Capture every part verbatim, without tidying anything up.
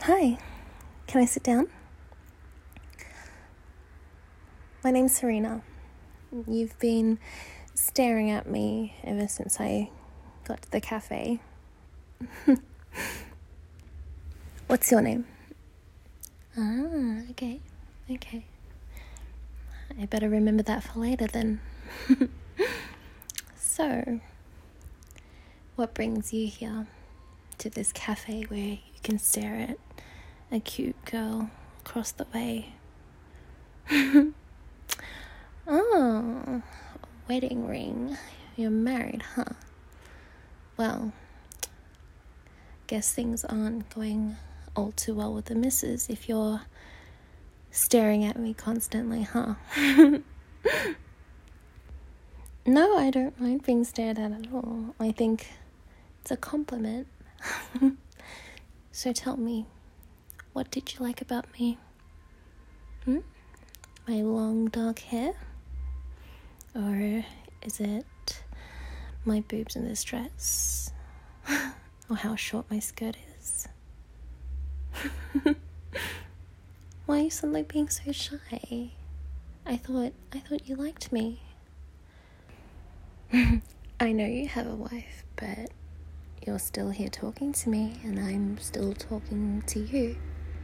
Hi, can I sit down? My name's Serena. You've been staring at me ever since I got to the cafe. What's your name? Ah, okay, okay. I better remember that for later then. So, what brings you here to this cafe where you can stare at a cute girl across the way? Oh, a wedding ring. You're married, huh? Well, guess things aren't going all too well with the missus if you're staring at me constantly, huh? No, I don't mind being stared at at all. I think it's a compliment. So tell me, what did you like about me? Hmm? My long dark hair? Or is it my boobs in this dress? Or how short my skirt is? Why are you suddenly being so shy? I thought I thought you liked me. I know you have a wife, but you're still here talking to me, and I'm still talking to you.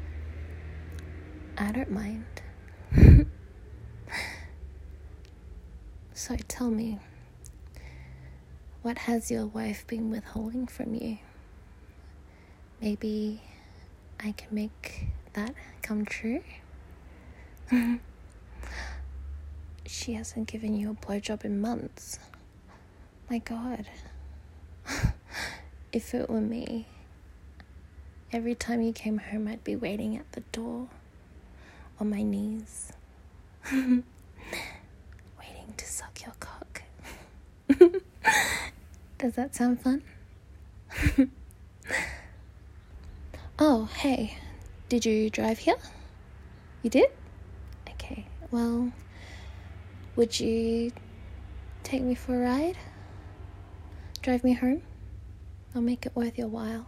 I don't mind. So tell me, what has your wife been withholding from you? Maybe I can make that come true? She hasn't given you a blowjob in months. My God. If it were me, every time you came home, I'd be waiting at the door on my knees, waiting to suck your cock. Does that sound fun? Oh, hey, did you drive here? You did? Okay, well, would you take me for a ride? Drive me home? I'll make it worth your while.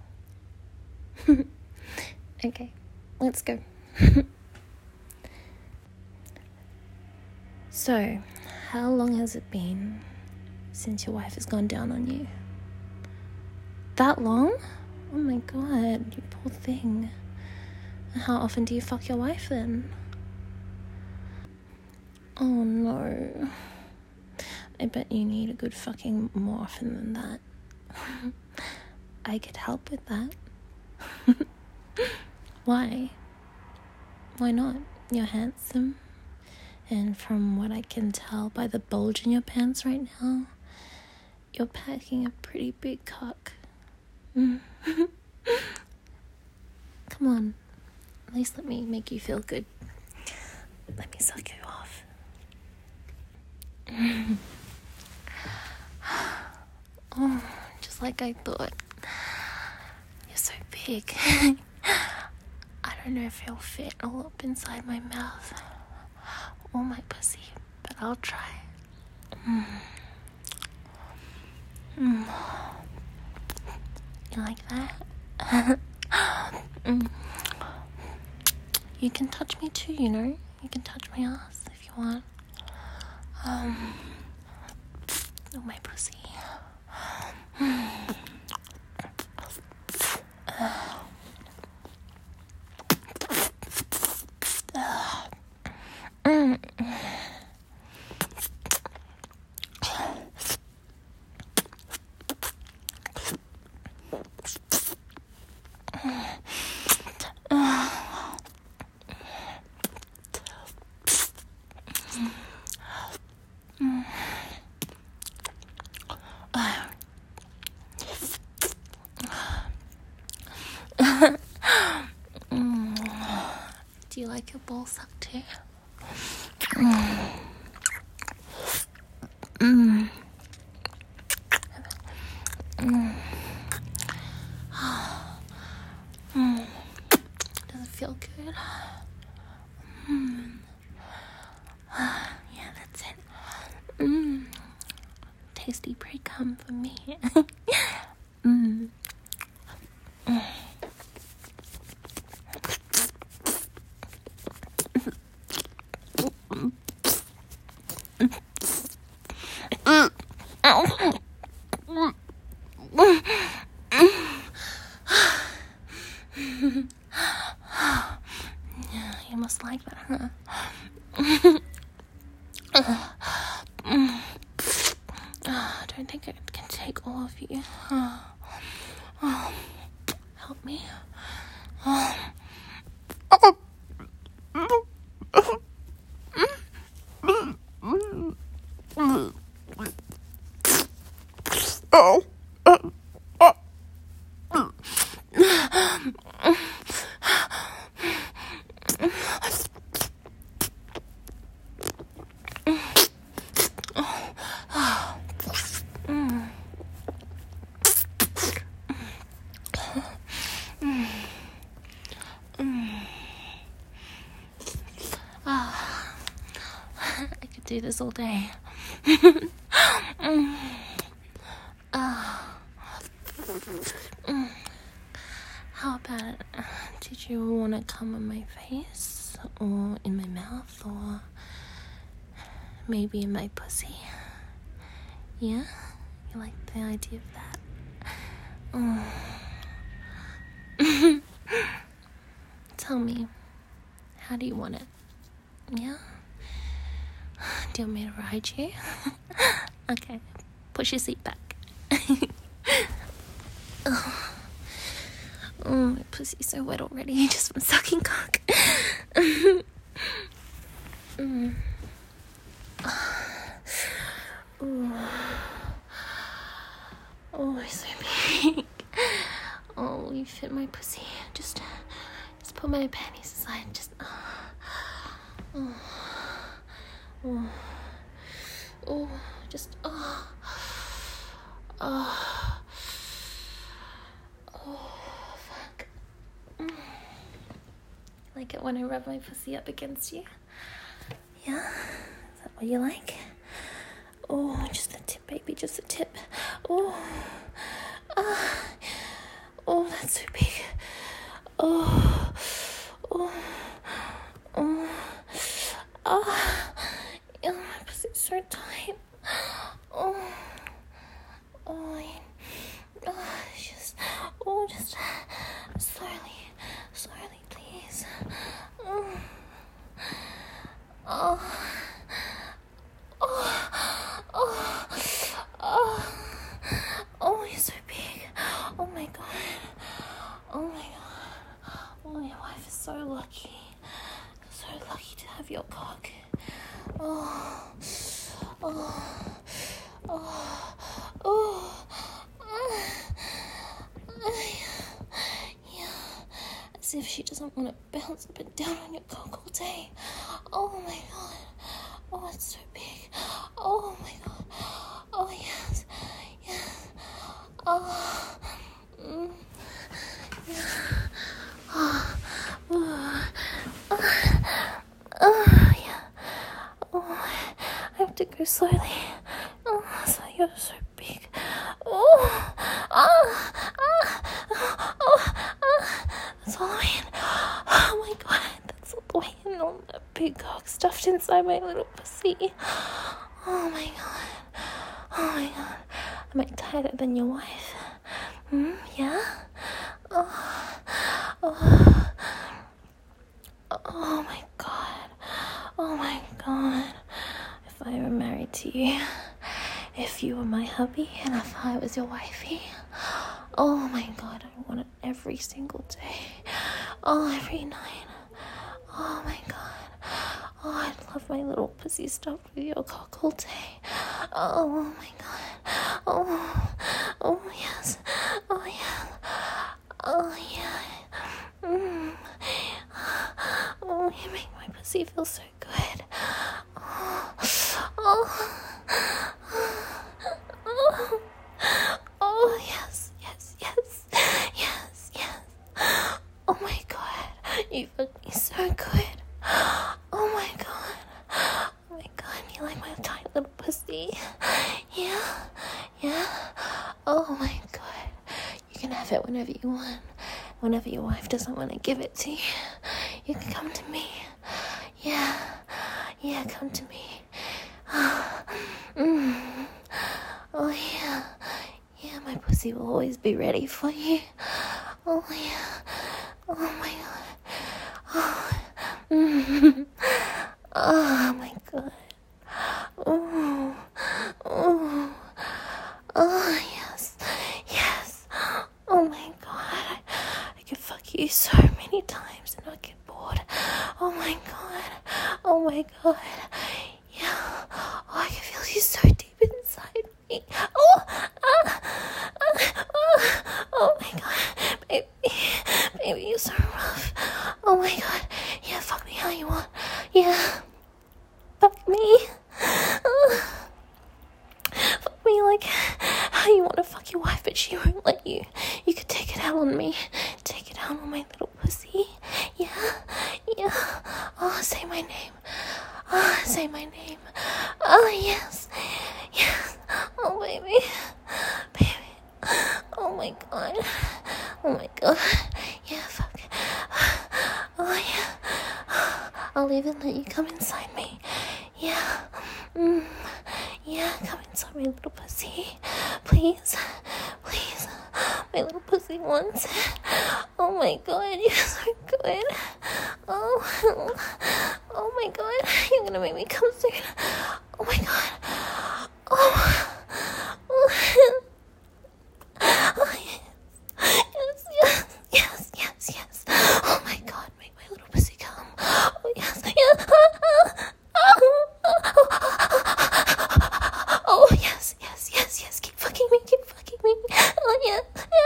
Okay, let's go. So, how long has it been since your wife has gone down on you? That long? Oh my God, you poor thing. How often do you fuck your wife then? Oh no. I bet you need a good fucking more often than that. I could help with that. Why? Why not? You're handsome. And from what I can tell by the bulge in your pants right now, you're packing a pretty big cock. Come on. At least let me make you feel good. Let me suck you off. Oh, just like I thought. You're so big. I don't know if it'll fit all up inside my mouth or my pussy, but I'll try. Mm. Mm. You like that? mm. You can touch me too, you know? You can touch my ass if you want. Um, oh, my pussy. Mm. Uh. Mm. Do you like your ball sucked too? Mm. Mm. Mm. Mm. Does it feel good? Mm. Yeah, that's it. Mm. Tasty pre-cum for me. mm. Mm. You must like that, huh? I don't think I can take all of you. Help me. Oh. I could do this all day. How about it? Did you want to come on my face, or in my mouth, or maybe in my pussy? Yeah? You like the idea of that? Oh. Tell me, how do you want it? Yeah? Do you want me to ride you? Okay, push your seat back. Oh. Oh, my pussy's so wet already just from sucking cock. mm. Oh. Oh, it's so big. Oh, you fit my pussy. Just, just put my panties aside. Just. Oh. Oh. Oh. Just. Oh. Oh. Oh. Fuck. Mm. Like it when I rub my pussy up against you? Yeah? Is that what you like? Oh, just the tip, baby, just the tip. Oh, ah, oh, that's so big. Oh, oh, oh, ah, oh, my pussy's so tight. Oh, oh, oh, just, oh, just slowly, slowly, please. Oh, oh. Oh, oh, oh, you're so big. Oh my god. Oh my god. Oh, your wife is so lucky. So lucky to have your cock. Oh, oh, oh, oh. Yeah, as if she doesn't want to bounce up and down on your cock all day. Oh my god. Oh, it's so big. Oh my god. Oh yes. Yes. Oh. Mm. Yeah. Oh. Oh. Oh. Oh yeah. Oh, I have to go slowly. Oh, so you're so big. Oh. Ah. Ah. Oh. Ah. That's all the way in. Oh my god. That's all the way in on that big cock stuffed inside my little pussy. Oh my god. Oh my god. Am I tighter than your wife? Hmm? Yeah? Oh. Oh. Oh my god. Oh my god. If I were married to you, if you were my hubby, and if I was your wifey, oh my god, I want it every single day. Oh, every night. Oh my god. Oh, I'd love my little pussy stuffed with your cock all day. Oh my god. Oh, oh yes. Oh yeah. Oh yeah. Mm. Oh, you make my pussy feel so good. Oh, oh, oh, oh yes, yes, yes, yes, yes. Oh my god, you fuck me so good. Oh my god. Oh my god, you like my tiny little pussy? Yeah? Yeah? Oh my god. You can have it whenever you want. Whenever your wife doesn't want to give it to you, you can come to me. Yeah. Yeah, come to me. Mm. Oh yeah. Yeah, my pussy will always be ready for you. Oh yeah. Oh my god. Oh, mm. Oh my god. Oh, oh, oh, yes, yes. Oh my god. I could fuck you so many times and not get bored. Oh my god. Oh my god. Yeah. Oh, I can feel you so deep inside me. Oh, ah, ah, oh, oh my god. Baby, baby, you're so rough. Oh my god. Yeah, fuck me how you want. Yeah. Fuck me. Uh, fuck me like how you want to fuck your wife, but she won't let you. You could take it out on me. Take it out on my little pussy. Yeah. Yeah. Oh, say my name. Oh, say my name. Oh, yes. Yes. Oh, baby. Baby. Oh, my God. Oh, my God. Yeah, fuck. Oh, yeah. I'll even let you come inside me. Yeah. Mm. Yeah, come inside my little pussy. Please. Please. My little pussy wants it. Oh, my God. You're so good. Oh. Oh, my God. You're gonna make me come soon. Oh, my God. Oh. Oh. Oh, yes. Yes, yes, yes, yes. Oh, my God. Make my little pussy come. Oh, yes. Yes. Oh, yes, yes, yes, yes. Keep fucking me. Keep fucking me. Oh, yes.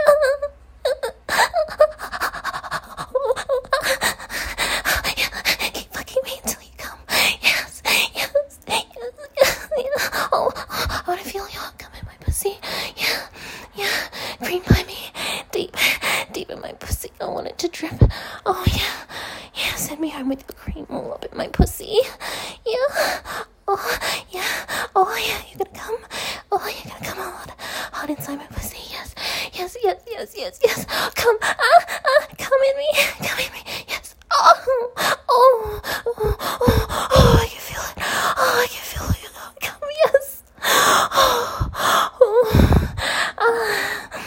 Keep fucking me until you come. Yes, yes, yes, yes, yes. Oh, I want to feel your heart come in my pussy. Yeah, yeah. Cream by me. Deep, deep in my pussy. I want it to drip. Oh, yeah. Yeah, send me home with your cream all up in my pussy. Yeah. Oh, yeah. Oh, yeah. You're gonna come. Oh, you're gonna come hard. Hard inside my pussy. Yes. Yes, yes, yes, yes, yes. Come. Ah, ah. Come in me. Come in me. Yes. Oh. Oh. Oh. Oh. Oh, I can feel it. Oh, I can feel it. Come. Yes. Oh. Oh. Ah.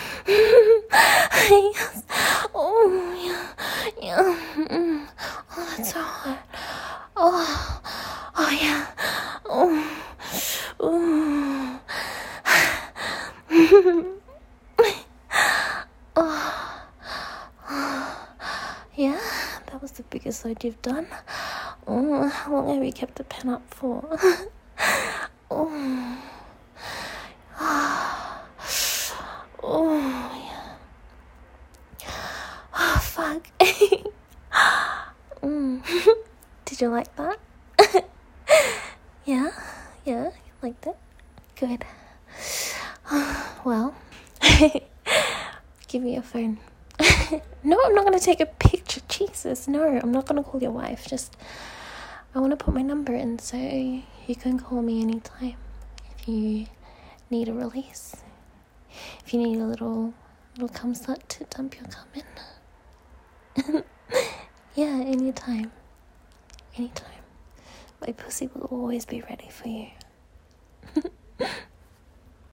Yes. Oh, yeah. Yeah. Mm. Oh, that's so hot. Oh. Oh, yeah. Oh. Oh. Oh. Yeah, that was the biggest load you've done. Oh, how long have you kept the pen up for? Oh. Oh, yeah. Oh, fuck. Mm. Did you like that? Yeah? Yeah? You liked it? Good. Well, give me your phone. No, I'm not going to take a picture. Jesus, no, I'm not going to call your wife. Just, I want to put my number in so you can call me anytime if you need a release. If you need a little, little cum slut to dump your cum in. Yeah, anytime. Anytime. My pussy will always be ready for you.